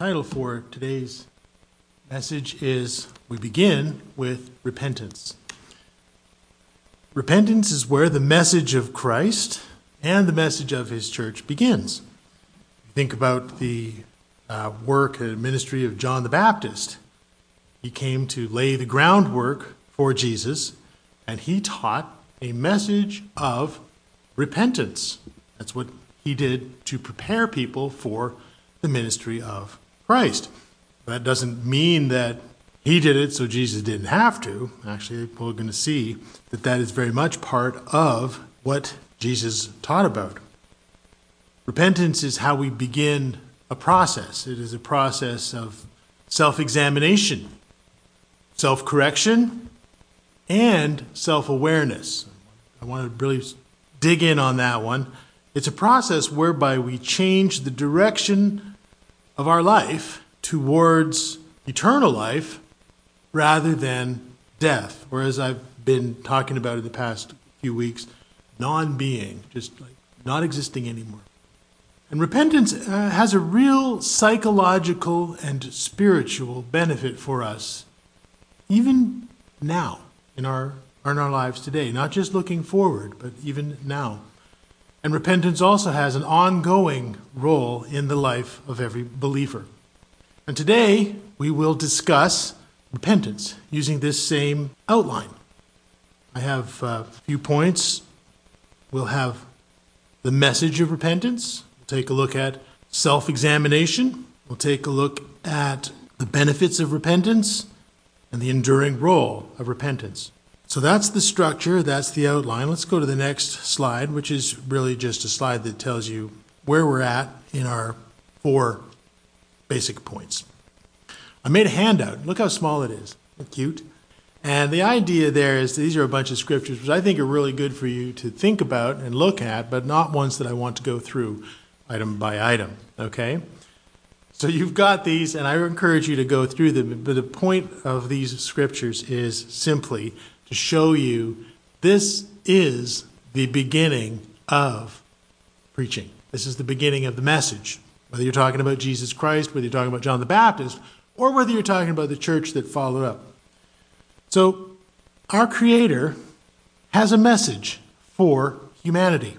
Title for today's message is We Begin with Repentance. Repentance is where the message of Christ and the message of his church begins. Think about the work and ministry of John the Baptist. He came to lay the groundwork for Jesus, and he taught a message of repentance. That's what he did to prepare people for the ministry of Christ. That doesn't mean that he did it so Jesus didn't have to. Actually, we're going to see that that is very much part of what Jesus taught about. Repentance is how we begin a process. It is a process of self-examination, self-correction, and self-awareness. I want to really dig in on that one. It's a process whereby we change the direction of our life towards eternal life rather than death. Whereas I've been talking about in the past few weeks, non-being, just like not existing anymore. And repentance has a real psychological and spiritual benefit for us, even now in our lives today, not just looking forward, but even now. And repentance also has an ongoing role in the life of every believer. And today we will discuss repentance using this same outline. I have a few points. We'll have the message of repentance. We'll take a look at self-examination. We'll take a look at the benefits of repentance and the enduring role of repentance. So that's the structure, that's the outline. Let's go to the next slide, which is really just a slide that tells you where we're at in our 4 basic points. I made a handout. Look how small it is. Cute. And the idea there is these are a bunch of scriptures which I think are really good for you to think about and look at, but not ones that I want to go through item by item. Okay? So you've got these, and I encourage you to go through them. But the point of these scriptures is simply to show you this is the beginning of preaching. This is the beginning of the message. Whether you're talking about Jesus Christ, whether you're talking about John the Baptist, or whether you're talking about the church that followed up. So our Creator has a message for humanity.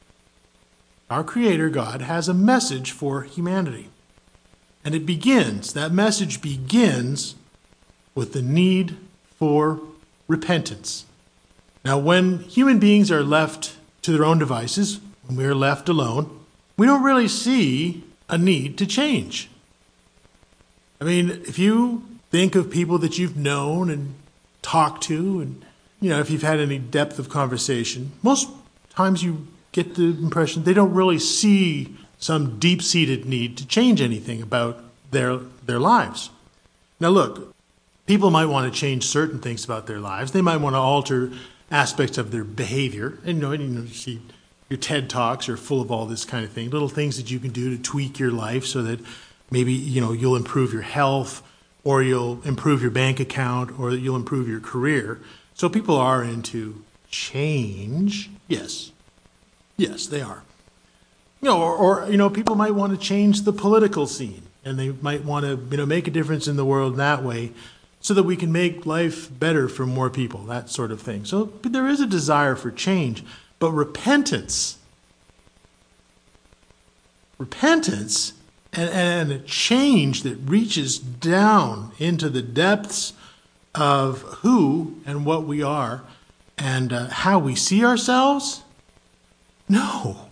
Our Creator, God, has a message for humanity. And that message begins with the need for repentance. Now, when human beings are left to their own devices, when we are left alone, we don't really see a need to change. I mean, if you think of people that you've known and talked to, and if you've had any depth of conversation, most times you get the impression they don't really see some deep-seated need to change anything about their lives. Now, look, people might want to change certain things about their lives. They might want to alter aspects of their behavior. And you see your TED Talks are full of all this kind of thing, little things that you can do to tweak your life so that maybe you'll improve your health, or you'll improve your bank account, or you'll improve your career. So people are into change. Yes, they are. Or people might want to change the political scene, and they might want to make a difference in the world that way, so that we can make life better for more people, that sort of thing. So there is a desire for change, but repentance and a change that reaches down into the depths of who and what we are and how we see ourselves? No.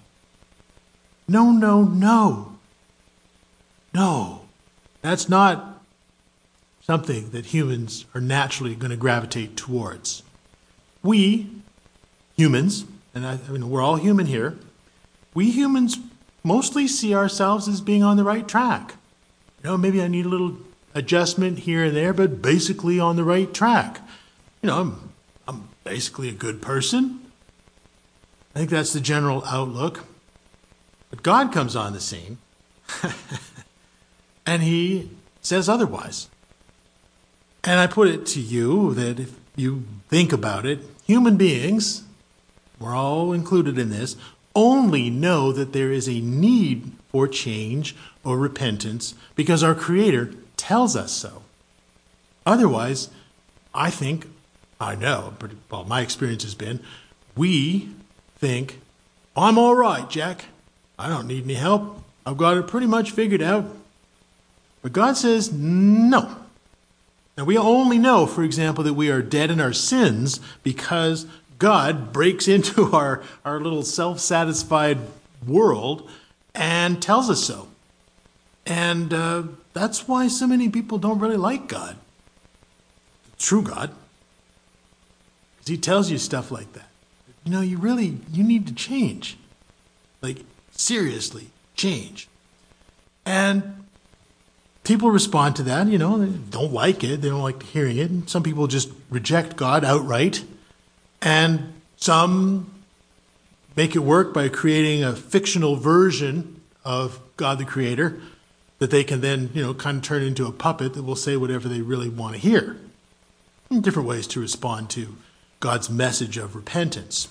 That's not something that humans are naturally going to gravitate towards. We humans, and we're all human here, we humans mostly see ourselves as being on the right track. Maybe I need a little adjustment here and there, but basically on the right track. I'm basically a good person. I think that's the general outlook. But God comes on the scene, and he says otherwise. And I put it to you that if you think about it, human beings, we're all included in this, only know that there is a need for change or repentance because our Creator tells us so. Otherwise, I know, well, my experience has been, we think, I'm all right, Jack. I don't need any help. I've got it pretty much figured out. But God says, no. Now, we only know, for example, that we are dead in our sins because God breaks into our little self-satisfied world and tells us so. And that's why so many people don't really like God. True God. Because he tells you stuff like that. You need to change. Like, seriously, change. And people respond to that, they don't like it. They don't like hearing it. And some people just reject God outright. And some make it work by creating a fictional version of God the Creator that they can then, kind of turn into a puppet that will say whatever they really want to hear. And different ways to respond to God's message of repentance.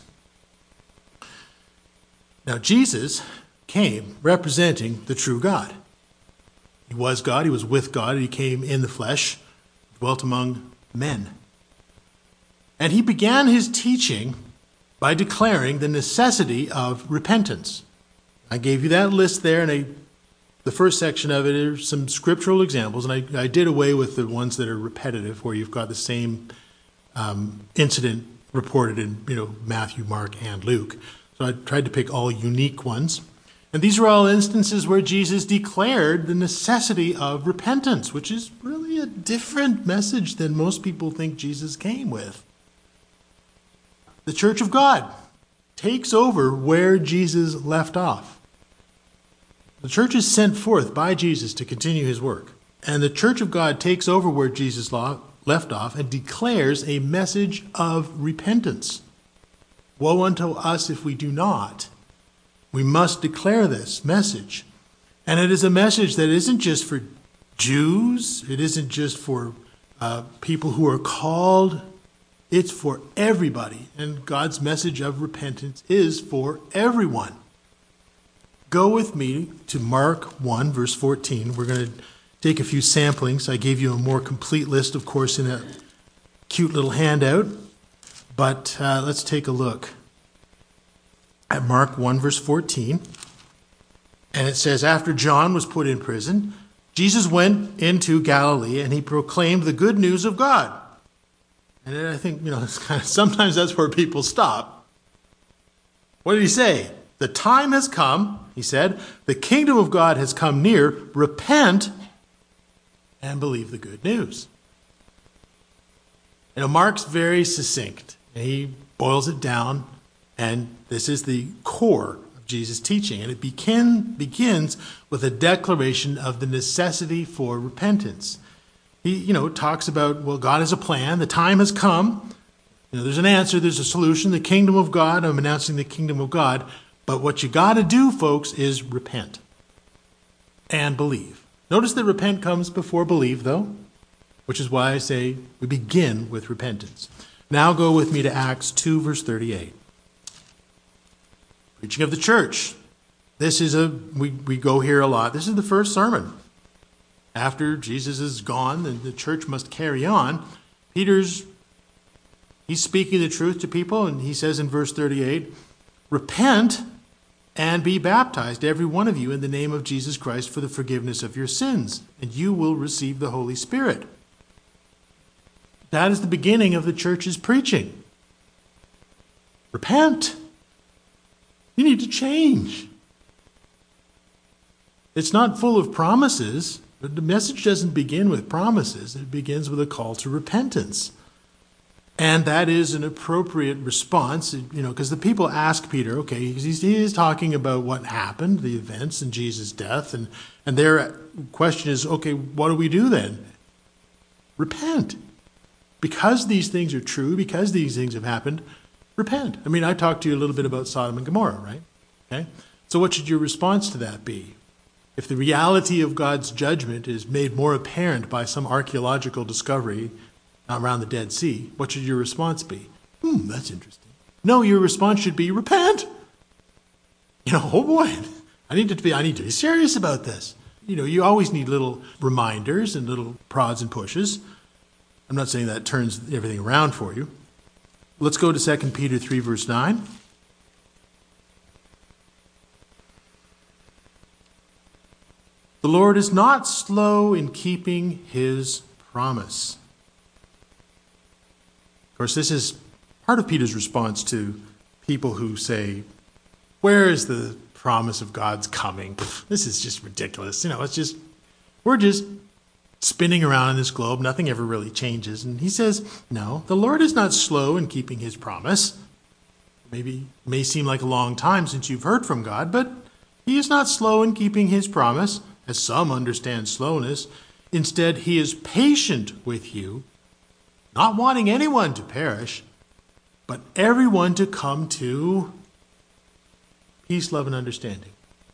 Now, Jesus came representing the true God. He was God, he was with God, he came in the flesh, dwelt among men. And he began his teaching by declaring the necessity of repentance. I gave you that list there, and the first section of it are some scriptural examples, and I did away with the ones that are repetitive, where you've got the same incident reported in Matthew, Mark, and Luke. So I tried to pick all unique ones. And these are all instances where Jesus declared the necessity of repentance, which is really a different message than most people think Jesus came with. The Church of God takes over where Jesus left off. The church is sent forth by Jesus to continue his work. And the Church of God takes over where Jesus left off and declares a message of repentance. Woe unto us if we do not. We must declare this message. And it is a message that isn't just for Jews. It isn't just for people who are called. It's for everybody. And God's message of repentance is for everyone. Go with me to Mark 1, verse 14. We're going to take a few samplings. I gave you a more complete list, of course, in a cute little handout. But let's take a look at Mark 1, verse 14. And it says, after John was put in prison, Jesus went into Galilee and he proclaimed the good news of God. And I think, it's sometimes that's where people stop. What did he say? The time has come, he said. The kingdom of God has come near. Repent and believe the good news. Mark's very succinct. He boils it down, and this is the core of Jesus' teaching. And it begins with a declaration of the necessity for repentance. He, talks about, God has a plan. The time has come. There's an answer. There's a solution. The kingdom of God. I'm announcing the kingdom of God. But what you got to do, folks, is repent and believe. Notice that repent comes before believe, though, which is why I say we begin with repentance. Now go with me to Acts 2, verse 38. Preaching of the church. This is we go here a lot. This is the first sermon. After Jesus is gone, the church must carry on. He's speaking the truth to people, and he says in verse 38, repent and be baptized, every one of you, in the name of Jesus Christ for the forgiveness of your sins, and you will receive the Holy Spirit. That is the beginning of the church's preaching. Repent. You need to change. It's not full of promises, but the message doesn't begin with promises. It begins with a call to repentance. And that is an appropriate response, because the people ask Peter, okay, he is talking about what happened, the events and Jesus' death, and their question is, okay, what do we do then? Repent. Because these things are true, because these things have happened, repent. I talked to you a little bit about Sodom and Gomorrah, right? Okay. So what should your response to that be? If the reality of God's judgment is made more apparent by some archaeological discovery around the Dead Sea, what should your response be? That's interesting. No, your response should be repent. Oh boy, I need to be serious about this. You know, you always need little reminders and little prods and pushes. I'm not saying that turns everything around for you. Let's go to 2 Peter 3, verse 9. The Lord is not slow in keeping his promise. Of course, this is part of Peter's response to people who say, where is the promise of God's coming? This is just ridiculous. You know, we're just spinning around in this globe. Nothing ever really changes. And he says, no, the Lord is not slow in keeping his promise. Maybe it may seem like a long time since you've heard from God, but he is not slow in keeping his promise, as some understand slowness. Instead, he is patient with you, not wanting anyone to perish, but everyone to come to peace, love, and understanding.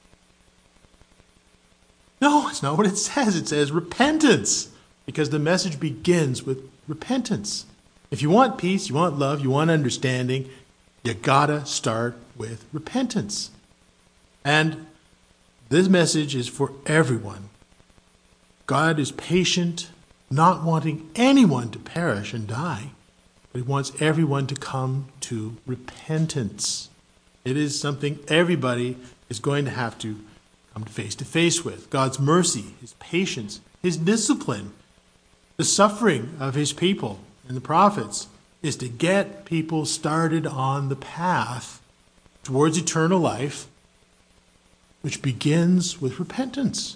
No, it's not what it says. It says repentance, because the message begins with repentance. If you want peace, you want love, you want understanding, you gotta start with repentance. And this message is for everyone. God is patient, not wanting anyone to perish and die, but he wants everyone to come to repentance. It is something everybody is going to have to come to face with. God's mercy, his patience, his discipline, the suffering of his people and the prophets is to get people started on the path towards eternal life, which begins with repentance.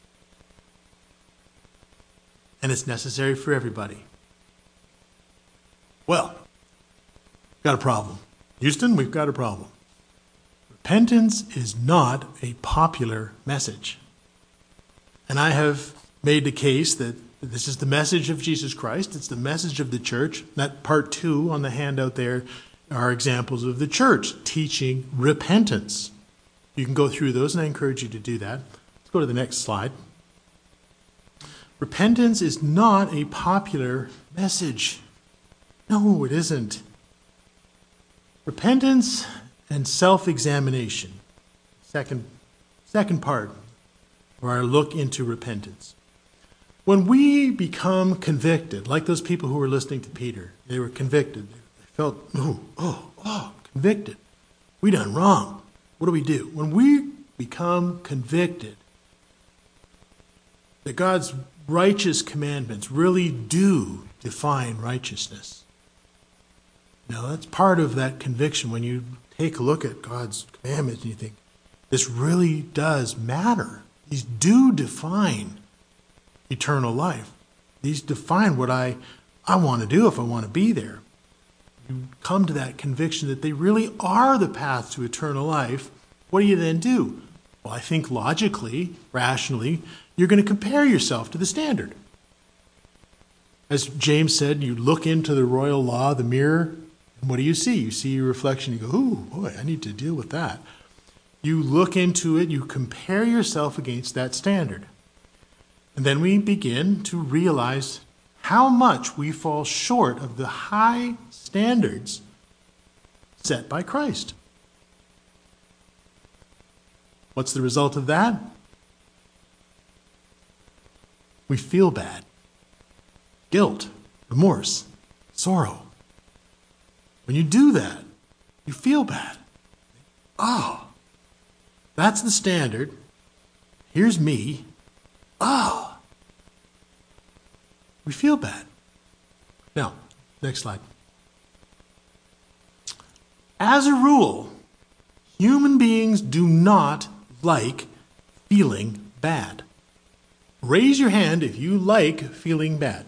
And it's necessary for everybody. Well, got a problem. Houston, we've got a problem. Repentance is not a popular message. And I have made the case that this is the message of Jesus Christ. It's the message of the church. That part 2 on the handout there are examples of the church teaching repentance. You can go through those, and I encourage you to do that. Let's go to the next slide. Repentance is not a popular message. No, it isn't. Repentance and self-examination. Second part of our look into repentance. When we become convicted, like those people who were listening to Peter, they were convicted. They felt, convicted. We done wrong. What do? When we become convicted that God's righteous commandments really do define righteousness. Now, that's part of that conviction when you take a look at God's commandments and you think, this really does matter. These do define eternal life. These define what I want to do if I want to be there. You come to that conviction that they really are the path to eternal life. What do you then do? Well, I think logically, rationally, you're going to compare yourself to the standard. As James said, you look into the royal law, the mirror, and what do you see? You see your reflection, you go, ooh, boy, I need to deal with that. You look into it, you compare yourself against that standard. And then we begin to realize how much we fall short of the high standards set by Christ. What's the result of that? We feel bad. Guilt, remorse, sorrow. When you do that, you feel bad. Oh, that's the standard. Here's me. Oh, we feel bad. Now, next slide. As a rule, human beings do not like feeling bad. Raise your hand if you like feeling bad.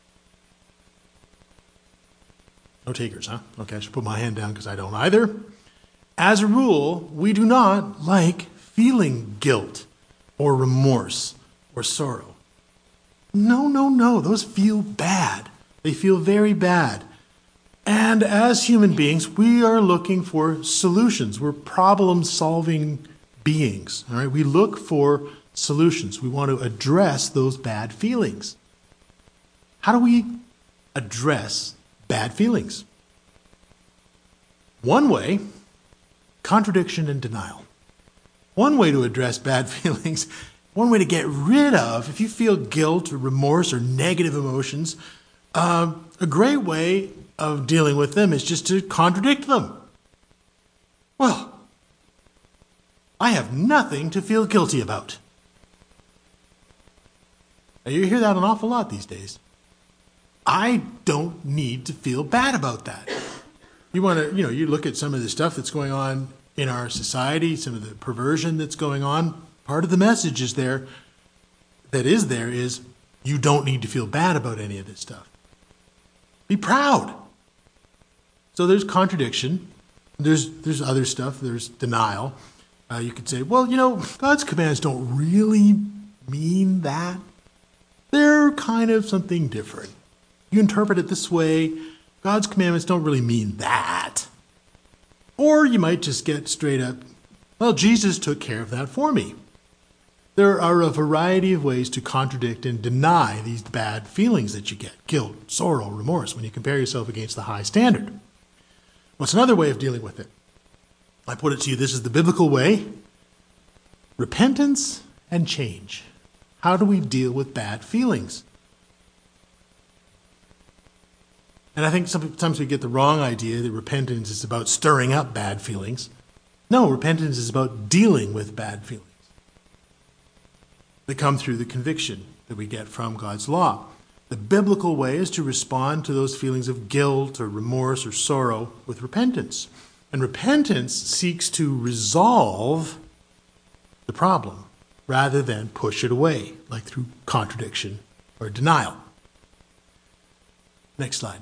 No takers, huh? Okay, I should put my hand down because I don't either. As a rule, we do not like feeling guilt or remorse or sorrow. No. Those feel bad. They feel very bad. And as human beings, we are looking for solutions. We're problem-solving beings. All right? We look for solutions. We want to address those bad feelings. How do we address bad feelings? One way, contradiction and denial. one way to address bad feelings, one way to get rid of, if you feel guilt or remorse or negative emotions, a great way of dealing with them is just to contradict them. Well, I have nothing to feel guilty about. Now, you hear that an awful lot these days. I don't need to feel bad about that. You want to, you look at some of the stuff that's going on in our society, some of the perversion that's going on. Part of the message is you don't need to feel bad about any of this stuff. Be proud. So there's contradiction. There's other stuff. There's denial. You could say, well, God's commands don't really mean that. They're kind of something different. You interpret it this way, God's commandments don't really mean that. Or you might just get straight up, well, Jesus took care of that for me. There are a variety of ways to contradict and deny these bad feelings that you get, guilt, sorrow, remorse, when you compare yourself against the high standard. What's another way of dealing with it? I put it to you, this is the biblical way. Repentance and change. How do we deal with bad feelings? And I think sometimes we get the wrong idea that repentance is about stirring up bad feelings. No, repentance is about dealing with bad feelings that come through the conviction that we get from God's law. The biblical way is to respond to those feelings of guilt or remorse or sorrow with repentance. And repentance seeks to resolve the problem rather than push it away, like through contradiction or denial. Next slide.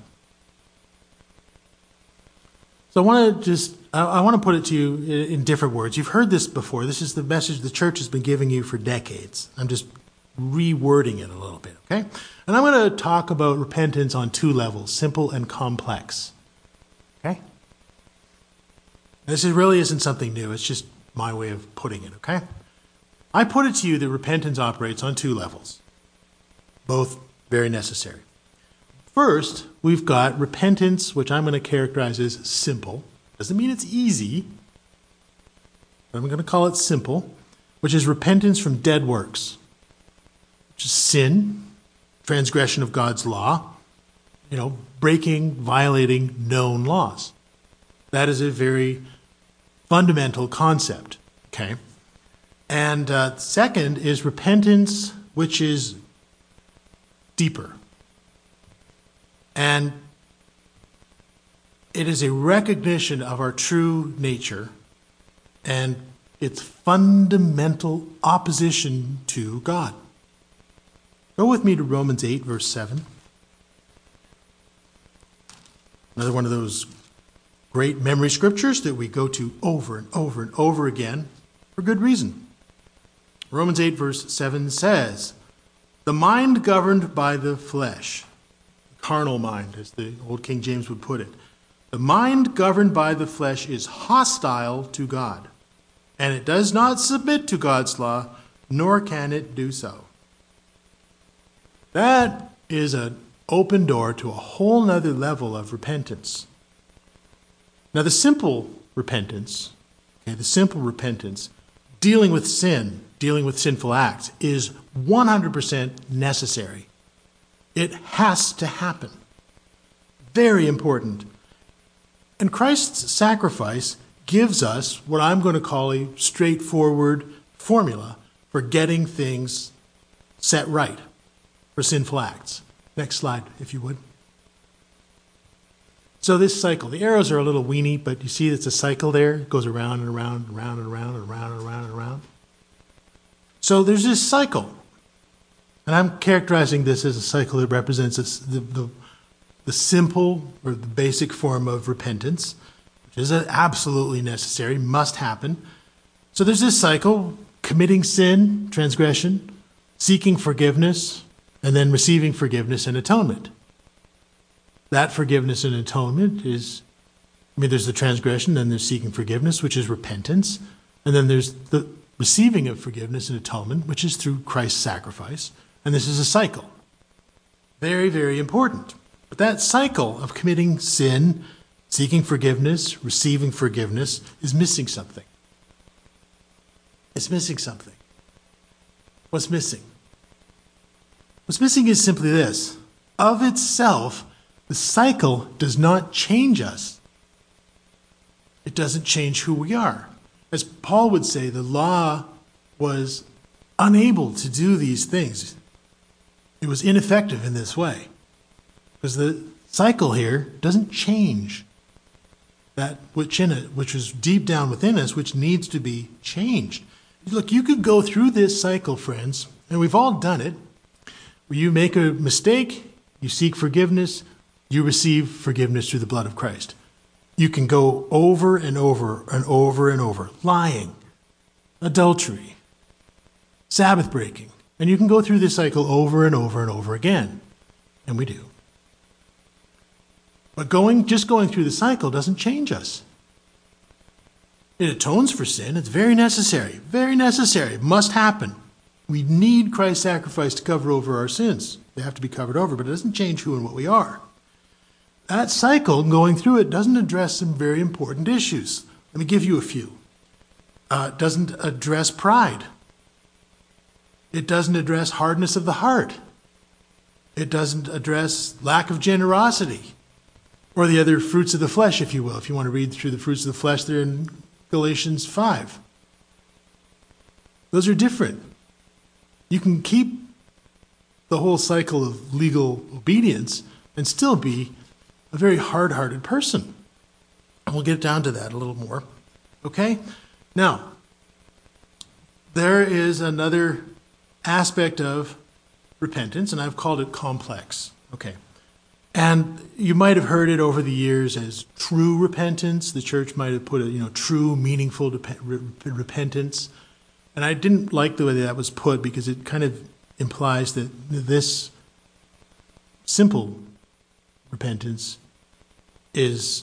So I want to put it to you in different words. You've heard this before. This is the message the church has been giving you for decades. I'm just rewording it a little bit, okay? And I'm going to talk about repentance on two levels, simple and complex, okay? This really isn't something new. It's just my way of putting it, okay? I put it to you that repentance operates on two levels, both very necessary. First, we've got repentance, which I'm going to characterize as simple. Doesn't mean it's easy, but I'm going to call it simple, which is repentance from dead works, which is sin, transgression of God's law, breaking, violating known laws. That is a very fundamental concept, okay? And second is repentance, which is deeper. And it is a recognition of our true nature and its fundamental opposition to God. Go with me to Romans 8, verse 7. Another one of those great memory scriptures that we go to over and over and over again for good reason. Romans 8, verse 7 says, "The mind governed by the flesh," carnal mind, as the old King James would put it. The mind governed by the flesh is hostile to God, and it does not submit to God's law, nor can it do so. That is an open door to a whole nother level of repentance. Now, the simple repentance, dealing with sin, dealing with sinful acts, is 100% necessary. It has to happen. Very important. And Christ's sacrifice gives us what I'm going to call a straightforward formula for getting things set right for sinful acts. Next slide, if you would. So this cycle, the arrows are a little weeny, but you see it's a cycle there. It goes around and around and around and around and around and around and around. So there's this cycle. And I'm characterizing this as a cycle that represents the simple or the basic form of repentance, which is absolutely necessary, must happen. So there's this cycle, committing sin, transgression, seeking forgiveness, and then receiving forgiveness and atonement. That forgiveness and atonement is, there's the transgression, then there's seeking forgiveness, which is repentance, and then there's the receiving of forgiveness and atonement, which is through Christ's sacrifice. And this is a cycle. Very, very important. But that cycle of committing sin, seeking forgiveness, receiving forgiveness, is missing something. It's missing something. What's missing? What's missing is simply this. Of itself, the cycle does not change us. It doesn't change who we are. As Paul would say, the law was unable to do these things. It was ineffective in this way. Because the cycle here doesn't change that which in it, which is deep down within us, which needs to be changed. Look, you could go through this cycle, friends, and we've all done it, where you make a mistake, you seek forgiveness, you receive forgiveness through the blood of Christ. You can go over and over and over and over. Lying, adultery, Sabbath breaking. And you can go through this cycle over and over and over again. And we do. But just going through the cycle doesn't change us. It atones for sin. It's very necessary. Very necessary. It must happen. We need Christ's sacrifice to cover over our sins. They have to be covered over, but it doesn't change who and what we are. That cycle, going through it, doesn't address some very important issues. Let me give you a few. It doesn't address pride. It doesn't address hardness of the heart. It doesn't address lack of generosity, or the other fruits of the flesh, if you will. If you want to read through the fruits of the flesh, they're in Galatians 5. Those are different. You can keep the whole cycle of legal obedience and still be a very hard-hearted person. And we'll get down to that a little more. Okay? Now, there is another aspect of repentance, and I've called it complex. Okay. And you might have heard it over the years as true repentance. The church might have put it, true, meaningful repentance. And I didn't like the way that was put because it kind of implies that this simple repentance is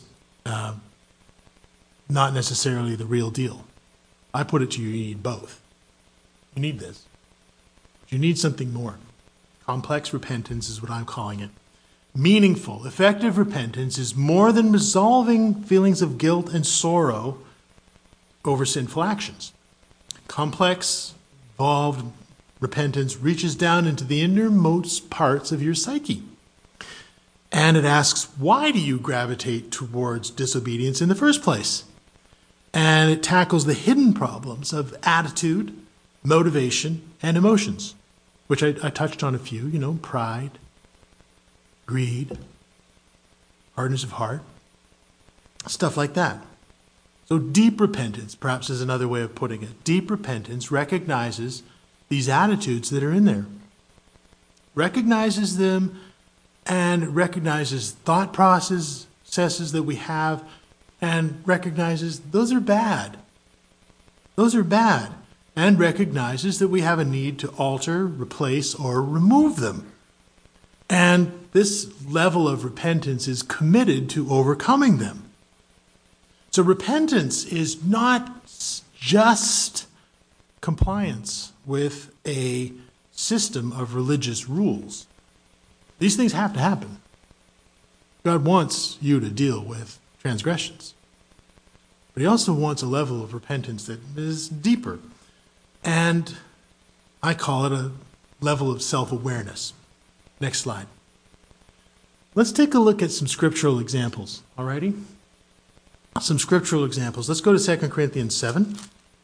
not necessarily the real deal. I put it to you, you need both. You need this. You need something more. Complex repentance is what I'm calling it. Meaningful, effective repentance is more than resolving feelings of guilt and sorrow over sinful actions. Complex, involved repentance reaches down into the innermost parts of your psyche. And it asks, why do you gravitate towards disobedience in the first place? And it tackles the hidden problems of attitude, motivation, and emotions, which I touched on a few, pride, greed, hardness of heart, stuff like that. So deep repentance, perhaps is another way of putting it. Deep repentance recognizes these attitudes that are in there. Recognizes them and recognizes thought processes that we have and recognizes those are bad. Those are bad. And recognizes that we have a need to alter, replace, or remove them. And this level of repentance is committed to overcoming them. So repentance is not just compliance with a system of religious rules. These things have to happen. God wants you to deal with transgressions. But he also wants a level of repentance that is deeper. And I call it a level of self-awareness. Next slide. Let's take a look at some scriptural examples, alrighty? Some scriptural examples. Let's go to 2 Corinthians 7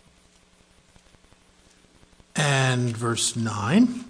and verse 9.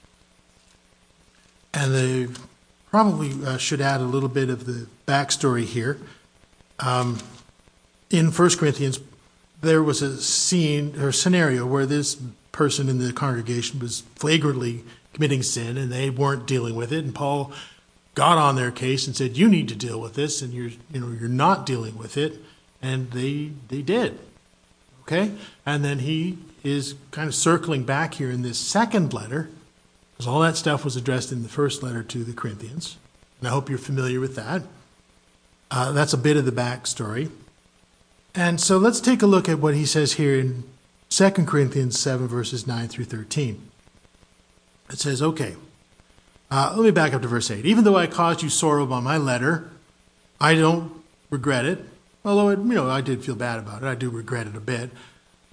And they probably should add a little bit of the backstory here. In 1 Corinthians, there was a scene or scenario where this person in the congregation was flagrantly committing sin and they weren't dealing with it. And Paul got on their case and said, you need to deal with this, and you're not dealing with it. And they did. Okay? And then he is kind of circling back here in this second letter, because all that stuff was addressed in the first letter to the Corinthians. And I hope you're familiar with that. That's a bit of the backstory. And so let's take a look at what he says here in 2 Corinthians 7, verses 9 through 13. It says, okay, let me back up to verse 8. Even though I caused you sorrow by my letter, I don't regret it. Although, I did feel bad about it. I do regret it a bit.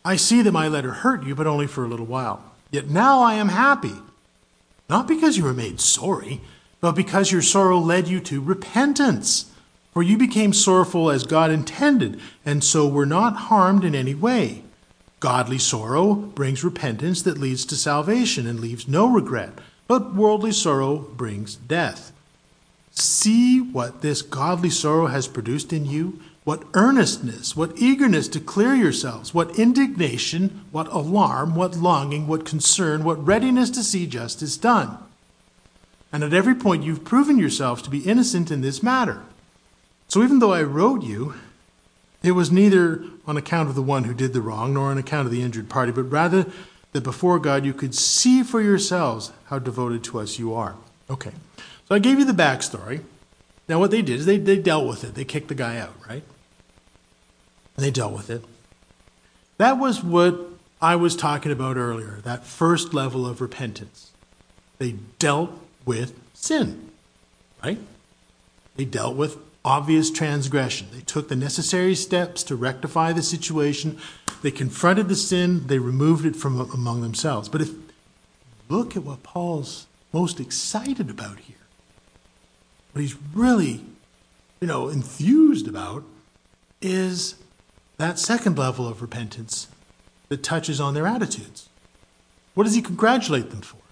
I see that my letter hurt you, but only for a little while. Yet now I am happy, not because you were made sorry, but because your sorrow led you to repentance. For you became sorrowful as God intended, and so were not harmed in any way. Godly sorrow brings repentance that leads to salvation and leaves no regret, but worldly sorrow brings death. See what this godly sorrow has produced in you, what earnestness, what eagerness to clear yourselves, what indignation, what alarm, what longing, what concern, what readiness to see justice done. And at every point you've proven yourselves to be innocent in this matter. So even though I wrote you, it was neither on account of the one who did the wrong, nor on account of the injured party, but rather that before God you could see for yourselves how devoted to us you are. Okay, so I gave you the backstory. Now what they did is they dealt with it. They kicked the guy out, right? And they dealt with it. That was what I was talking about earlier, that first level of repentance. They dealt with sin, right? They dealt with obvious transgression. They took the necessary steps to rectify the situation. They confronted the sin. They removed it from among themselves. But if look at what Paul's most excited about here, what he's really, enthused about is that second level of repentance that touches on their attitudes. What does he congratulate them for?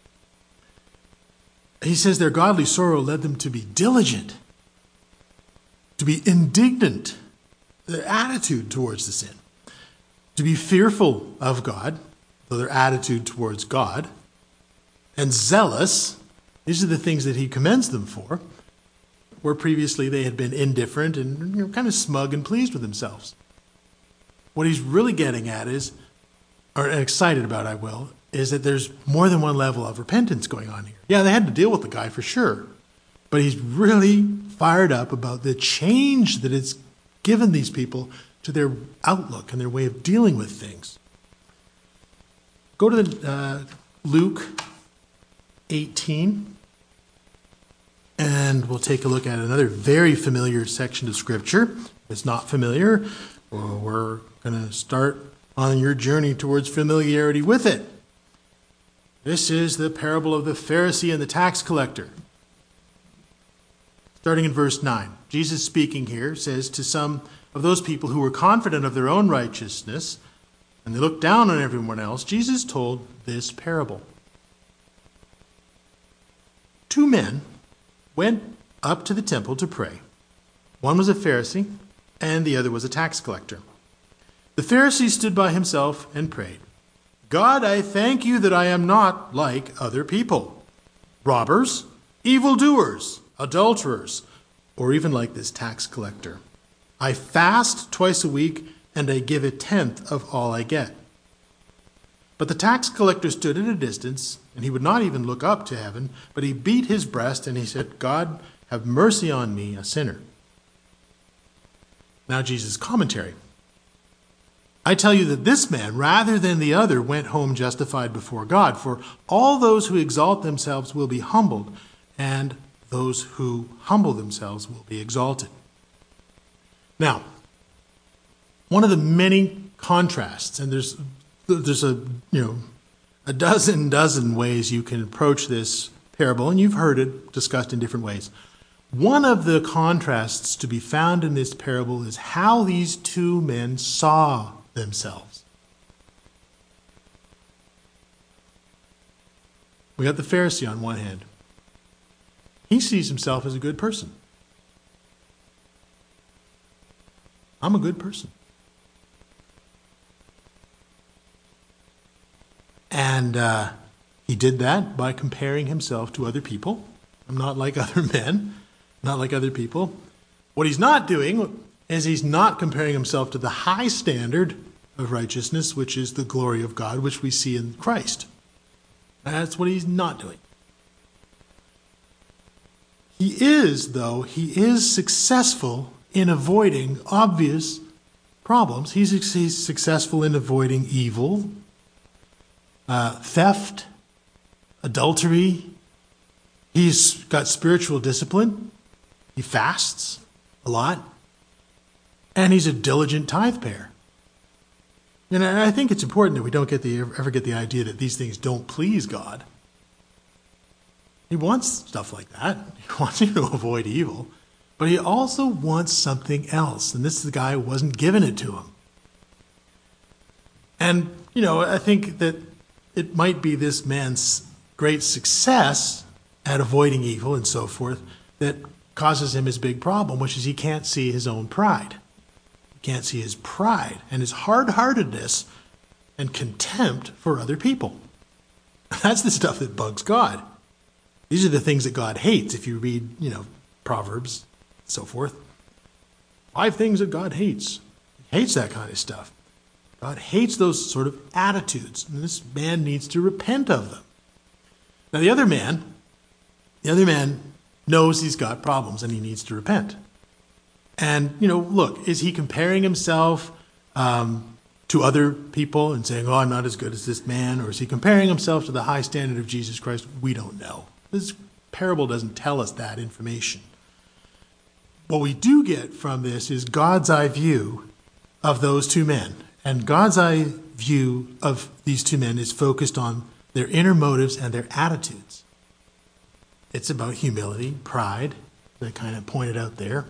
He says their godly sorrow led them to be diligent, to be indignant, their attitude towards the sin, to be fearful of God, though their attitude towards God, and zealous. These are the things that he commends them for, where previously they had been indifferent and kind of smug and pleased with themselves. What he's really getting at is, or excited about, is that there's more than one level of repentance going on here. Yeah, they had to deal with the guy for sure, but he's really fired up about the change that it's given these people to their outlook and their way of dealing with things. Go to Luke 18, and we'll take a look at another very familiar section of Scripture. If it's not familiar, well, we're going to start on your journey towards familiarity with it. This is the parable of the Pharisee and the tax collector. Starting in verse 9, Jesus speaking here says to some of those people who were confident of their own righteousness and they looked down on everyone else, Jesus told this parable. 2 men went up to the temple to pray. One was a Pharisee and the other was a tax collector. The Pharisee stood by himself and prayed, God, I thank you that I am not like other people, robbers, evildoers, adulterers, or even like this tax collector. I fast twice a week, and I give 1/10 of all I get. But the tax collector stood at a distance, and he would not even look up to heaven, but he beat his breast, and he said, God, have mercy on me, a sinner. Now Jesus' commentary. I tell you that this man, rather than the other, went home justified before God. For all those who exalt themselves will be humbled, and those who humble themselves will be exalted. Now, one of the many contrasts, and there's a dozen ways you can approach this parable, and you've heard it discussed in different ways. One of the contrasts to be found in this parable is how these 2 men saw themselves. We got the Pharisee on one hand. He sees himself as a good person. I'm a good person. And he did that by comparing himself to other people. I'm not like other men, not like other people. What he's not doing is he's not comparing himself to the high standard of righteousness, which is the glory of God, which we see in Christ. That's what he's not doing. He is successful in avoiding obvious problems. He's successful in avoiding evil, theft, adultery. He's got spiritual discipline. He fasts a lot. And he's a diligent tithe payer. And I think it's important that we don't ever get the idea that these things don't please God. He wants stuff like that. He wants you to avoid evil. But he also wants something else. And this is the guy who wasn't given it to him. And, I think that it might be this man's great success at avoiding evil and so forth that causes him his big problem, which is he can't see his own pride. He can't see his pride and his hard-heartedness and contempt for other people. That's the stuff that bugs God. These are the things that God hates. If you read, Proverbs, so forth. 5 things that God hates. He hates that kind of stuff. God hates those sort of attitudes. And this man needs to repent of them. Now the other man knows he's got problems and he needs to repent. And, look, is he comparing himself to other people and saying, I'm not as good as this man? Or is he comparing himself to the high standard of Jesus Christ? We don't know. This parable doesn't tell us that information. What we do get from this is God's eye view of those 2 men. And God's eye view of these 2 men is focused on their inner motives and their attitudes. It's about humility, pride, that I kind of pointed out there.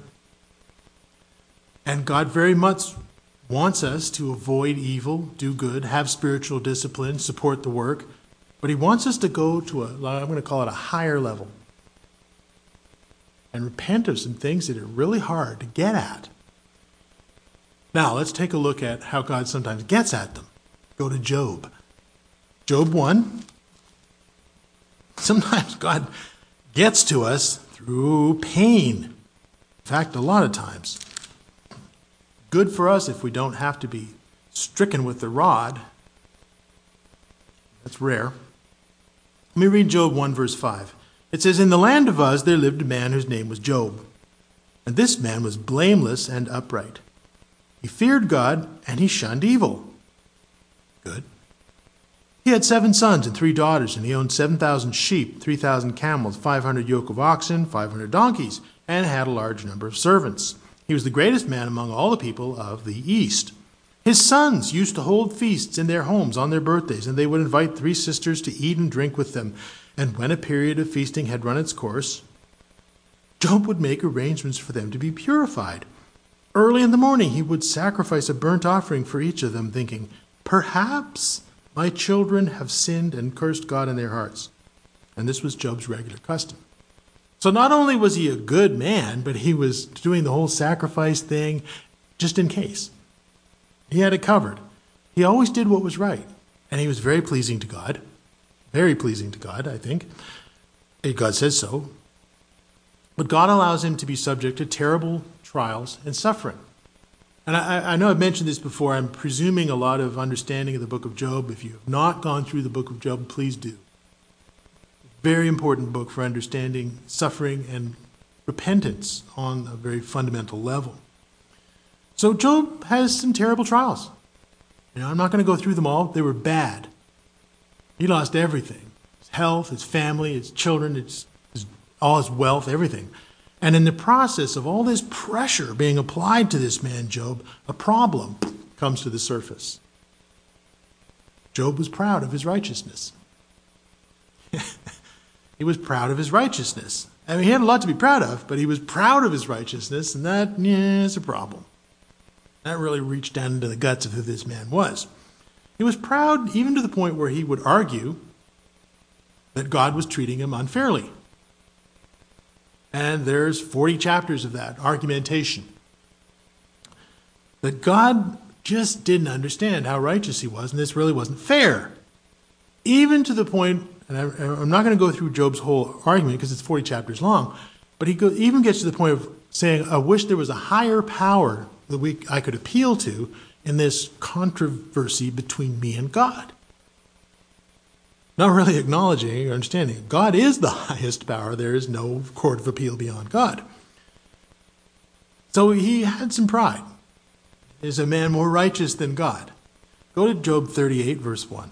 And God very much wants us to avoid evil, do good, have spiritual discipline, support the work. But he wants us to go to I'm going to call it a higher level. And repent of some things that are really hard to get at. Now, let's take a look at how God sometimes gets at them. Go to Job. Job 1. Sometimes God gets to us through pain. In fact, a lot of times. Good for us if we don't have to be stricken with the rod. That's rare. Let me read Job 1, verse 5. It says, "In the land of Uz there lived a man whose name was Job. And this man was blameless and upright. He feared God, and he shunned evil." Good. He had 7 sons and 3 daughters, and he owned 7,000 sheep, 3,000 camels, 500 yoke of oxen, 500 donkeys, and had a large number of servants. He was the greatest man among all the people of the East. His sons used to hold feasts in their homes on their birthdays, and they would invite 3 sisters to eat and drink with them. And when a period of feasting had run its course, Job would make arrangements for them to be purified. Early in the morning, he would sacrifice a burnt offering for each of them, thinking, "Perhaps my children have sinned and cursed God in their hearts." And this was Job's regular custom. So not only was he a good man, but he was doing the whole sacrifice thing just in case. He had it covered. He always did what was right. And he was very pleasing to God. Very pleasing to God, I think. God says so. But God allows him to be subject to terrible trials and suffering. And I know I've mentioned this before. I'm presuming a lot of understanding of the book of Job. If you have not gone through the book of Job, please do. Very important book for understanding suffering and repentance on a very fundamental level. So Job has some terrible trials. I'm not going to go through them all. They were bad. He lost everything. His health, his family, his children, all his wealth, everything. And in the process of all this pressure being applied to this man, Job, a problem comes to the surface. Job was proud of his righteousness. He was proud of his righteousness. I mean, he had a lot to be proud of, but he was proud of his righteousness, and that is a problem. That really reached down into the guts of who this man was. He was proud even to the point where he would argue that God was treating him unfairly. And there's 40 chapters of that argumentation. That God just didn't understand how righteous he was, and this really wasn't fair. Even to the point, and I'm not going to go through Job's whole argument because it's 40 chapters long, but he even gets to the point of saying, I wish there was a higher power that I could appeal to in this controversy between me and God. Not really acknowledging or understanding God is the highest power. There is no court of appeal beyond God. So he had some pride. Is a man more righteous than God? Go to Job 38, verse 1.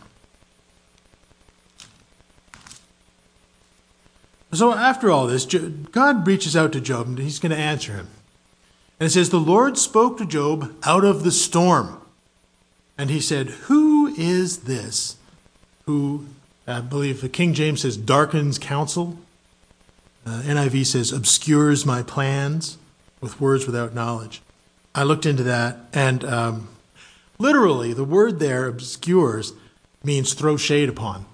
So after all this, God reaches out to Job and he's going to answer him. And it says, the Lord spoke to Job out of the storm. And he said, who is this who, I believe the King James says, darkens counsel? NIV says, obscures my plans with words without knowledge. I looked into that, and literally the word there, obscures, means throw shade upon.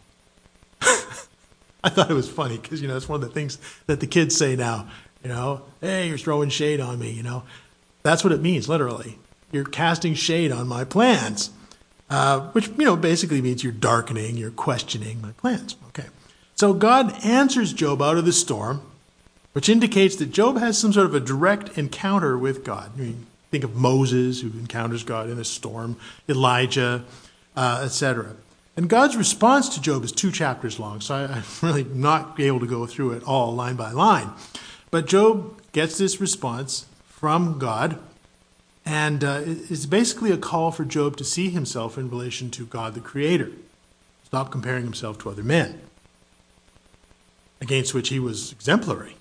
I thought it was funny because, it's one of the things that the kids say now, hey, you're throwing shade on me, That's what it means, literally. You're casting shade on my plans, which, basically means you're darkening, you're questioning my plans. Okay. So God answers Job out of the storm, which indicates that Job has some sort of a direct encounter with God. Think of Moses, who encounters God in a storm, Elijah, etc. And God's response to Job is 2 chapters long, so I'm really not able to go through it all line by line. But Job gets this response from God, and it's basically a call for Job to see himself in relation to God the Creator. Stop comparing himself to other men, against which he was exemplary.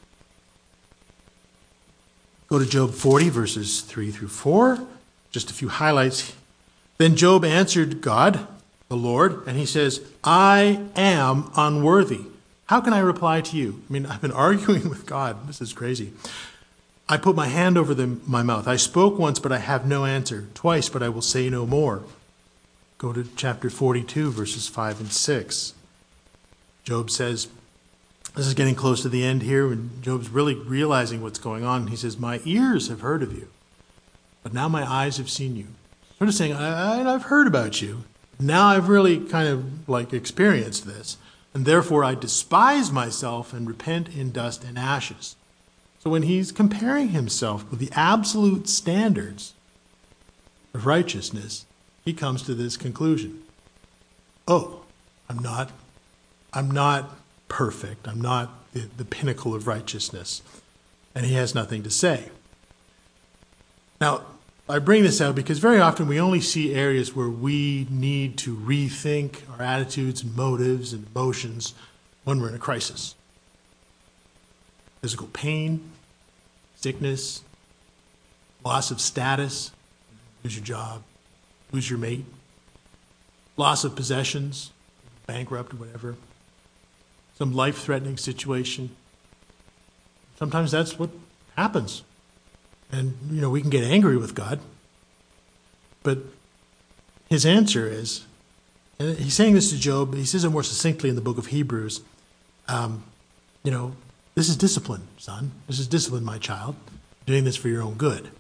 Go to Job 40, verses 3 through 4. Just a few highlights. Then Job answered God, the Lord, and he says, I am unworthy. How can I reply to you? I've been arguing with God. This is crazy. I put my hand over my mouth. I spoke once, but I have no answer. Twice, but I will say no more. Go to chapter 42, verses 5 and 6. Job says, this is getting close to the end here, when Job's really realizing what's going on. He says, my ears have heard of you, but now my eyes have seen you. Sort of saying, I've heard about you. Now I've really kind of experienced this, and therefore I despise myself and repent in dust and ashes. So when he's comparing himself with the absolute standards of righteousness, he comes to this conclusion. Oh, I'm not perfect. I'm not the pinnacle of righteousness. And he has nothing to say. Now, I bring this out because very often we only see areas where we need to rethink our attitudes and motives and emotions when we're in a crisis. Physical pain, sickness, loss of status, lose your job, lose your mate, loss of possessions, bankrupt or whatever, some life-threatening situation. Sometimes that's what happens. And, we can get angry with God. But his answer is, and he's saying this to Job, he says it more succinctly in the book of Hebrews, this is discipline, son. This is discipline, my child. I'm doing this for your own good.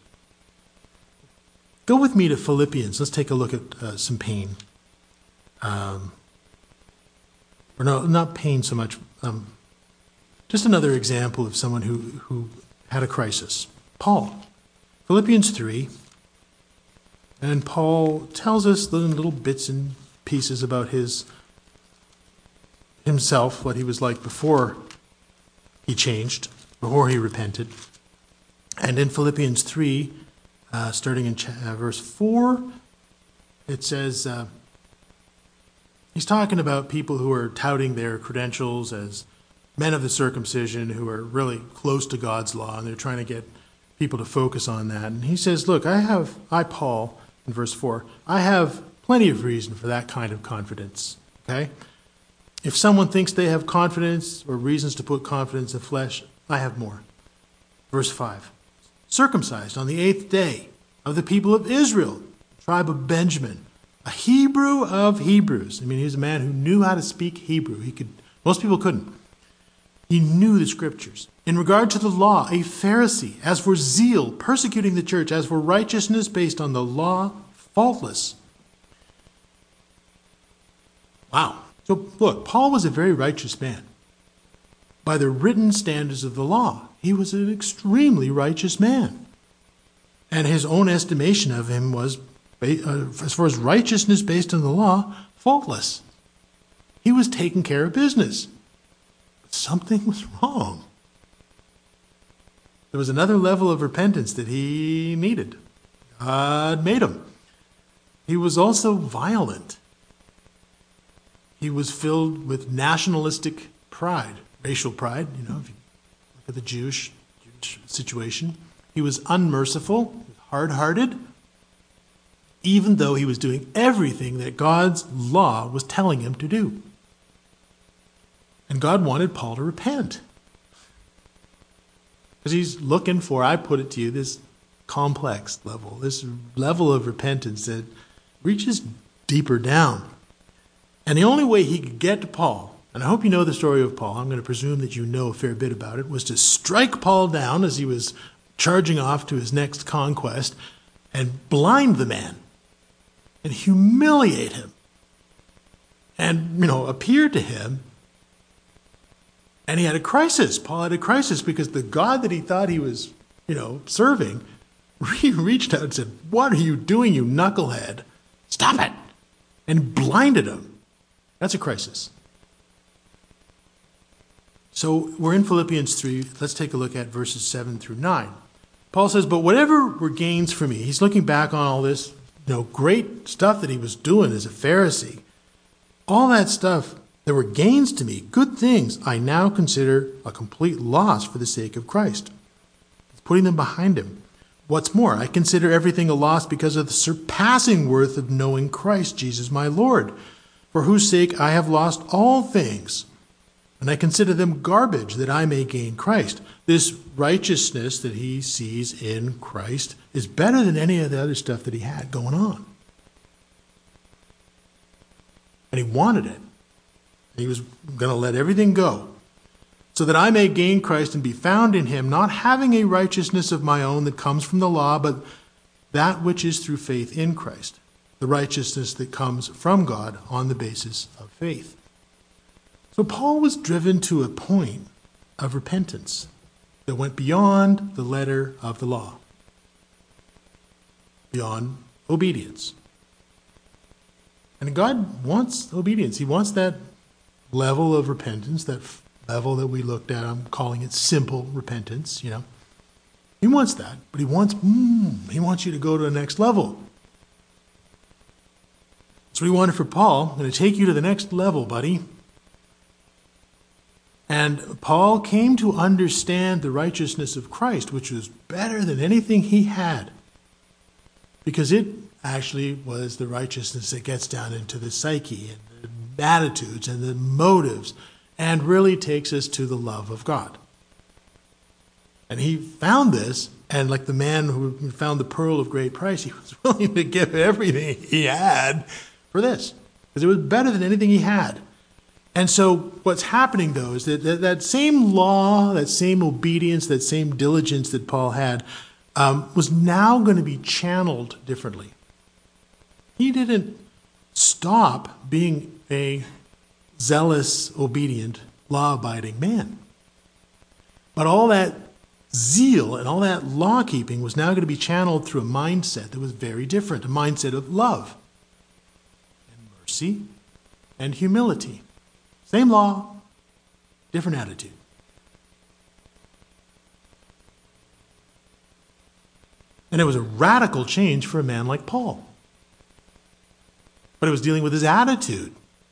Go with me to Philippians. Let's take a look at some pain. Or no, not pain so much. Just another example of someone who had a crisis. Paul. Philippians 3. And Paul tells us little bits and pieces about himself, what he was like before he changed, before he repented. And in Philippians 3, starting in verse 4, it says, he's talking about people who are touting their credentials as men of the circumcision who are really close to God's law, and they're trying to get people to focus on that. And he says, look, I, Paul, in verse 4, I have plenty of reason for that kind of confidence, okay? If someone thinks they have confidence or reasons to put confidence in flesh, I have more. Verse 5, circumcised on the 8th day of the people of Israel, tribe of Benjamin, a Hebrew of Hebrews. He was a man who knew how to speak Hebrew. Most people couldn't. He knew the scriptures. In regard to the law, a Pharisee. As for zeal, persecuting the church. As for righteousness based on the law, faultless. Wow. So look, Paul was a very righteous man. By the written standards of the law, he was an extremely righteous man. And his own estimation of him was, as far as righteousness based on the law, faultless. He was taking care of business. But something was wrong. There was another level of repentance that he needed. God made him. He was also violent. He was filled with nationalistic pride, racial pride, if you look at the Jewish situation. He was unmerciful, hard-hearted. even though he was doing everything that God's law was telling him to do. And God wanted Paul to repent. Because he's looking for, I put it to you, this complex level, this level of repentance that reaches deeper down. And the only way he could get to Paul, and I hope you know the story of Paul, I'm going to presume that you know a fair bit about it, was to strike Paul down as he was charging off to his next conquest and blind the man and humiliate him and, appear to him. And he had a crisis. Paul had a crisis because the God that he thought he was, serving, reached out and said, "What are you doing, you knucklehead? Stop it!" And blinded him. That's a crisis. So we're in Philippians 3. Let's take a look at verses 7 through 9. Paul says, "But whatever were gains for me," he's looking back on all this, great stuff that he was doing as a Pharisee. All that stuff, there were gains to me, good things, I now consider a complete loss for the sake of Christ. He's putting them behind him. What's more, I consider everything a loss because of the surpassing worth of knowing Christ Jesus my Lord, for whose sake I have lost all things, and I consider them garbage that I may gain Christ. This righteousness that he sees in Christ is better than any of the other stuff that he had going on. And he wanted it. He was going to let everything go, so that I may gain Christ and be found in him, not having a righteousness of my own that comes from the law, but that which is through faith in Christ, the righteousness that comes from God on the basis of faith. So Paul was driven to a point of repentance that went beyond the letter of the law, beyond obedience. And God wants obedience. He wants that level of repentance, that level that we looked at. I'm calling it simple repentance, He wants that, but he wants you to go to the next level. That's what he wanted for Paul. I'm going to take you to the next level, buddy. And Paul came to understand the righteousness of Christ, which was better than anything he had, because it actually was the righteousness that gets down into the psyche and the attitudes and the motives and really takes us to the love of God. And he found this, and like the man who found the pearl of great price, he was willing to give everything he had for this, because it was better than anything he had. And so what's happening, though, is that same law, that same obedience, that same diligence that Paul had was now going to be channeled differently. He didn't stop being a zealous, obedient, law-abiding man. But all that zeal and all that law-keeping was now going to be channeled through a mindset that was very different, a mindset of love and mercy and humility. Same law, different attitude. And it was a radical change for a man like Paul. But it was dealing with his attitude.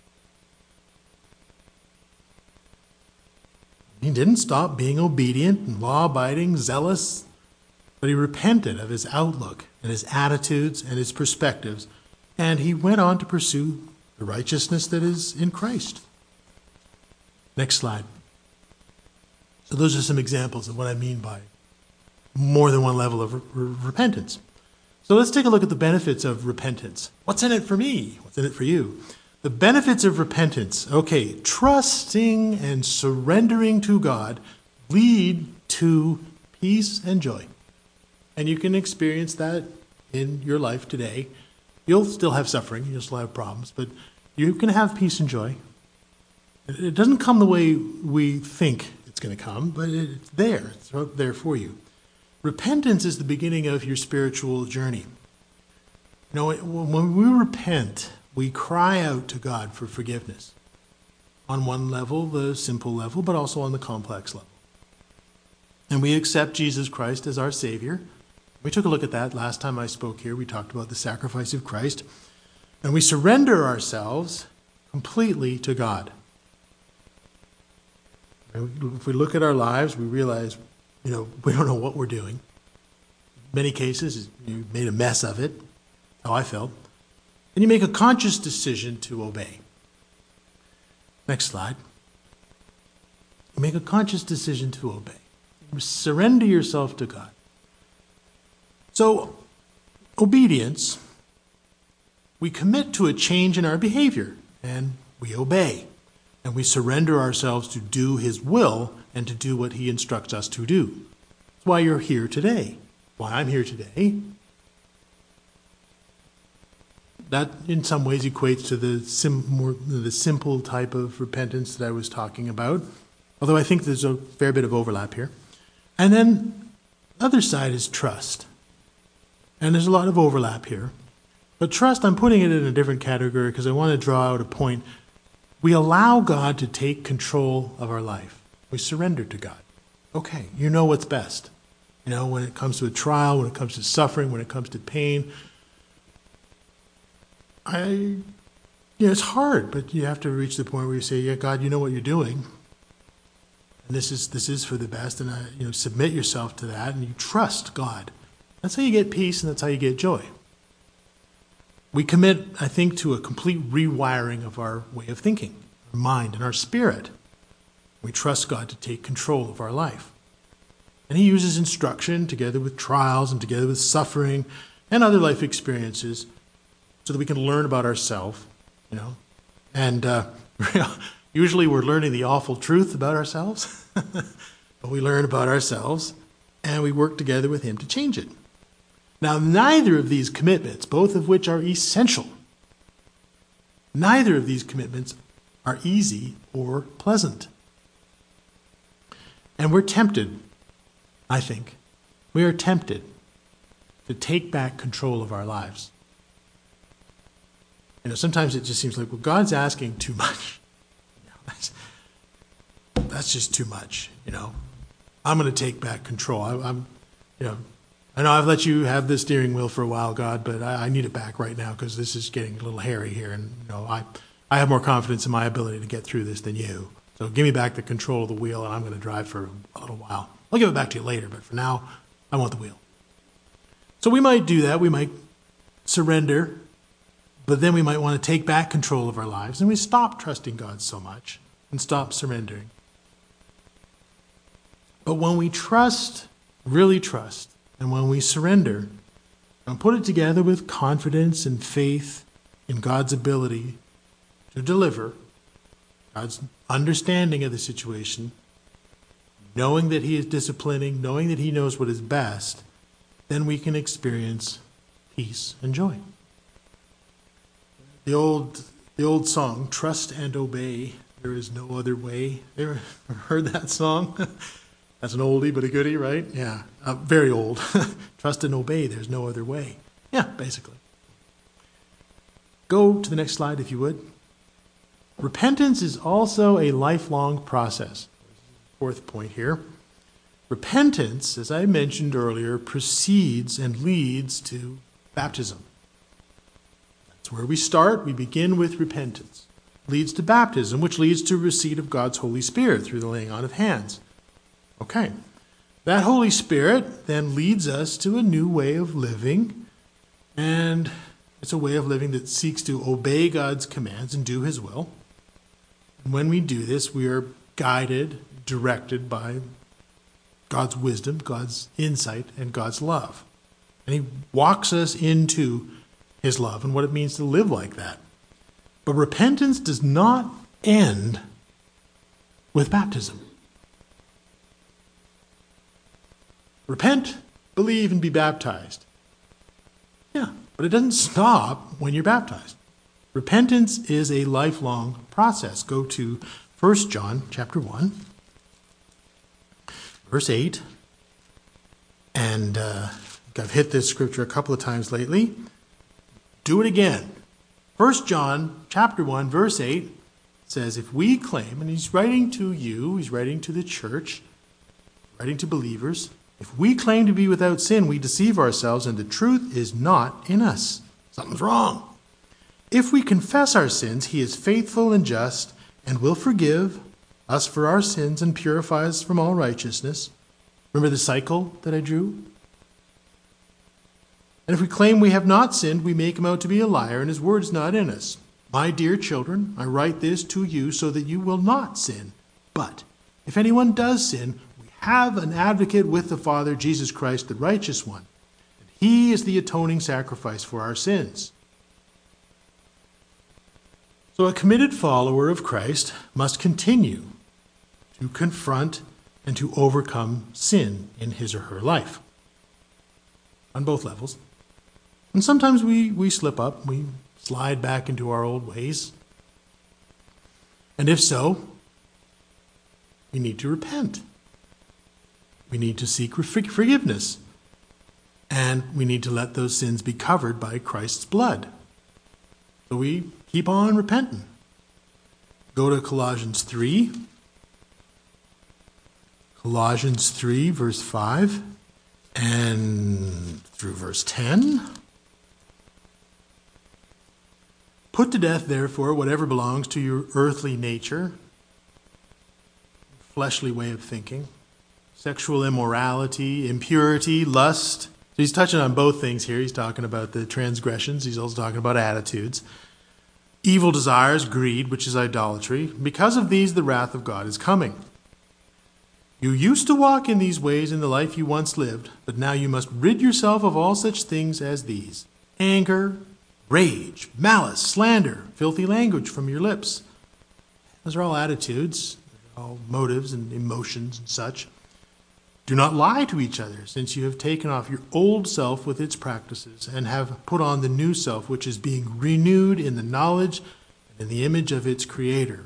He didn't stop being obedient and law-abiding, zealous, but he repented of his outlook and his attitudes and his perspectives, and he went on to pursue the righteousness that is in Christ. Next slide. So those are some examples of what I mean by more than one level of repentance. So let's take a look at the benefits of repentance. What's in it for me? What's in it for you? The benefits of repentance. Okay, trusting and surrendering to God lead to peace and joy. And you can experience that in your life today. You'll still have suffering, you'll still have problems, but you can have peace and joy. It doesn't come the way we think it's going to come, but it's there. It's out there for you. Repentance is the beginning of your spiritual journey. When we repent, we cry out to God for forgiveness. On one level, the simple level, but also on the complex level. And we accept Jesus Christ as our Savior. We took a look at that last time I spoke here. We talked about the sacrifice of Christ. And we surrender ourselves completely to God. If we look at our lives, we realize, we don't know what we're doing. In many cases, you made a mess of it. how I felt. And you make a conscious decision to obey. Next slide. You make a conscious decision to obey. You surrender yourself to God. So, obedience, we commit to a change in our behavior, and we obey. And we surrender ourselves to do His will and to do what He instructs us to do. That's why you're here today. Why I'm here today. That, in some ways, equates to the simple type of repentance that I was talking about. Although I think there's a fair bit of overlap here. And then the other side is trust. And there's a lot of overlap here. But trust, I'm putting it in a different category because I want to draw out a point. We allow God to take control of our life. We surrender to God. Okay, you know what's best. You know, when it comes to a trial, when it comes to suffering, when it comes to pain, it's hard, but you have to reach the point where you say, yeah, God, you know what you're doing. And this is for the best. And submit yourself to that and you trust God. That's how you get peace and that's how you get joy. We commit, I think, to a complete rewiring of our way of thinking, our mind and our spirit. We trust God to take control of our life. And He uses instruction together with trials and together with suffering and other life experiences so that we can learn about ourselves, And usually we're learning the awful truth about ourselves. But we learn about ourselves and we work together with Him to change it. Now, neither of these commitments, both of which are essential, neither of these commitments are easy or pleasant. And we're tempted, I think, we are tempted to take back control of our lives. Sometimes it just seems like, well, God's asking too much. That's just too much, I'm going to take back control. I know I've let you have the steering wheel for a while, God, but I need it back right now because this is getting a little hairy here. And, I have more confidence in my ability to get through this than you. So give me back the control of the wheel and I'm going to drive for a little while. I'll give it back to you later, but for now, I want the wheel. So we might do that. We might surrender, but then we might want to take back control of our lives and we stop trusting God so much and stop surrendering. But when we trust, really trust, and when we surrender and put it together with confidence and faith in God's ability to deliver, God's understanding of the situation, knowing that He is disciplining, knowing that He knows what is best, then we can experience peace and joy. The old song, Trust and Obey, There Is No Other Way. Ever heard that song? That's an oldie but a goodie, right? Yeah, very old. Trust and obey, there's no other way. Yeah, basically. Go to the next slide if you would. Repentance is also a lifelong process. Fourth point here. Repentance, as I mentioned earlier, precedes and leads to baptism. That's where we start. We begin with repentance. Leads to baptism, which leads to receipt of God's Holy Spirit through the laying on of hands. Okay, that Holy Spirit then leads us to a new way of living, and it's a way of living that seeks to obey God's commands and do His will. And when we do this, we are guided, directed by God's wisdom, God's insight, and God's love. And He walks us into His love and what it means to live like that. But repentance does not end with baptism. Repent, believe, and be baptized. Yeah, but it doesn't stop when you're baptized. Repentance is a lifelong process. Go to 1 John chapter 1, verse 8. And I've hit this scripture a couple of times lately. Do it again. 1 John chapter 1, verse 8 says, if we claim, and he's writing to you, he's writing to the church, writing to believers, if we claim to be without sin, we deceive ourselves and the truth is not in us. Something's wrong. If we confess our sins, He is faithful and just and will forgive us for our sins and purify us from all righteousness. Remember the cycle that I drew? And if we claim we have not sinned, we make him out to be a liar, and his word is not in us. My dear children, I write this to you so that you will not sin. But if anyone does sin, we have an advocate with the Father, Jesus Christ, the righteous one. And he is the atoning sacrifice for our sins. So a committed follower of Christ must continue to confront and to overcome sin in his or her life on both levels. And sometimes we slip up, we slide back into our old ways. And if so, we need to repent. We need to seek forgiveness. And we need to let those sins be covered by Christ's blood. So we keep on repenting. Go to Colossians 3. Colossians 3, verse 5, and through verse 10. Put to death, therefore, whatever belongs to your earthly nature, fleshly way of thinking, sexual immorality, impurity, lust. So he's touching on both things here. He's talking about the transgressions. He's also talking about attitudes. Evil desires, greed, which is idolatry. Because of these, the wrath of God is coming. You used to walk in these ways in the life you once lived, but now you must rid yourself of all such things as these: anger, rage, malice, slander, filthy language from your lips. Those are all attitudes, all motives and emotions and such. Do not lie to each other, since you have taken off your old self with its practices and have put on the new self, which is being renewed in the knowledge and in the image of its creator.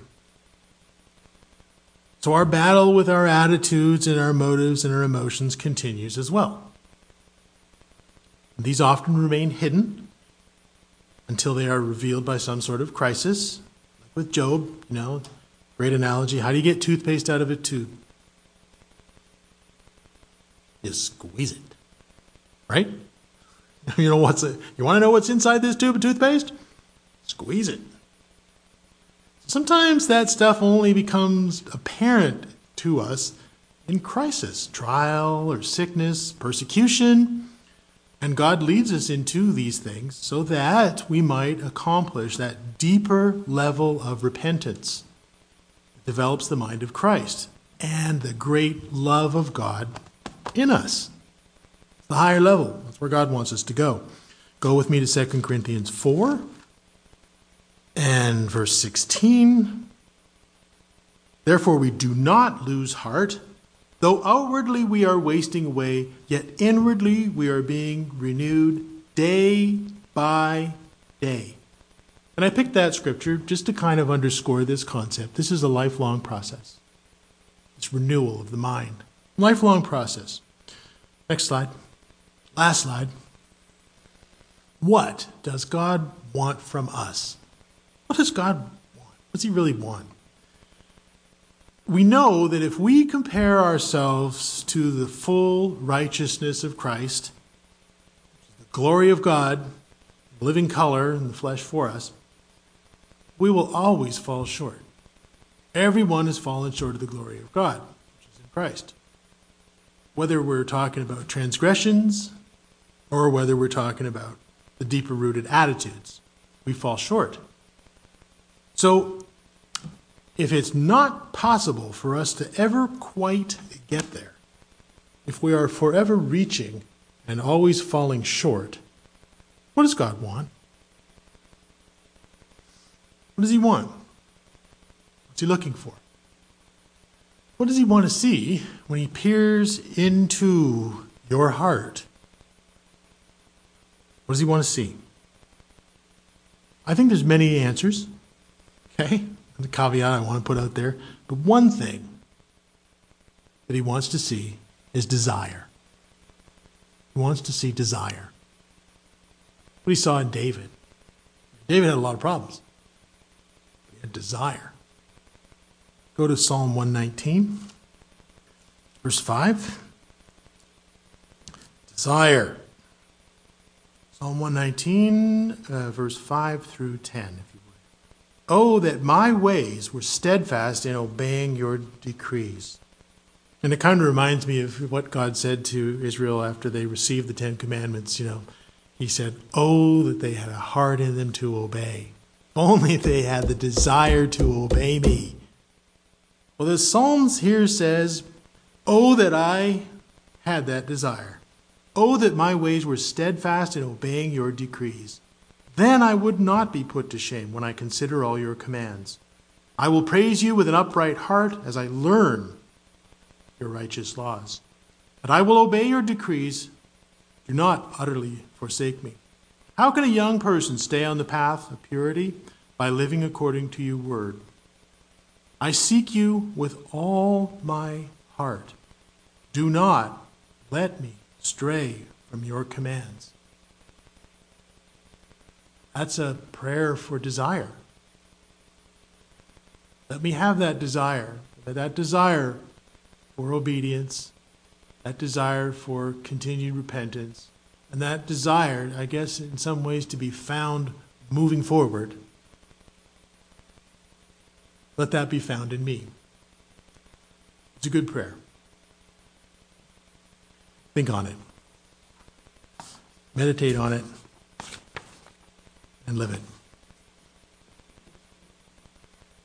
So our battle with our attitudes and our motives and our emotions continues as well. These often remain hidden until they are revealed by some sort of crisis. Like with Job, great analogy. How do you get toothpaste out of a tube? You squeeze it, right? You want to know what's inside this tube of toothpaste? Squeeze it. Sometimes that stuff only becomes apparent to us in crisis, trial or sickness, persecution. And God leads us into these things so that we might accomplish that deeper level of repentance that develops the mind of Christ and the great love of God in us. It's the higher level. That's where God wants us to go. Go with me to 2 Corinthians 4 and verse 16. Therefore we do not lose heart. Though outwardly we are wasting away, yet inwardly we are being renewed day by day. And I picked that scripture just to kind of underscore this concept. This is a lifelong process. It's renewal of the mind. Lifelong process. Next slide. Last slide. What does God want from us? What does God want? What does he really want? We know that if we compare ourselves to the full righteousness of Christ, the glory of God, living color in the flesh for us, we will always fall short. Everyone has fallen short of the glory of God, which is in Christ. Whether we're talking about transgressions or whether we're talking about the deeper rooted attitudes, we fall short. So, if it's not possible for us to ever quite get there, if we are forever reaching and always falling short, what does God want? What does he want? What's he looking for? What does he want to see when he peers into your heart? What does he want to see? I think there's many answers, okay? The caveat I want to put out there. But one thing that he wants to see is desire. He wants to see desire. What he saw in David. David had a lot of problems. He had desire. Go to Psalm 119, verse 5. Desire. Psalm 119, verse 5 through 10, if you would. Oh, that my ways were steadfast in obeying your decrees. And it kind of reminds me of what God said to Israel after they received the Ten Commandments. He said, oh, that they had a heart in them to obey. Only they had the desire to obey me. Well, the Psalms here says, oh, that I had that desire. Oh, that my ways were steadfast in obeying your decrees. Then I would not be put to shame when I consider all your commands. I will praise you with an upright heart as I learn your righteous laws. But I will obey your decrees. Do not utterly forsake me. How can a young person stay on the path of purity? By living according to your word. I seek you with all my heart. Do not let me stray from your commands. That's a prayer for desire. Let me have that desire for obedience, that desire for continued repentance, and that desire, I guess, in some ways to be found moving forward. Let that be found in me. It's a good prayer. Think on it. Meditate on it and live it.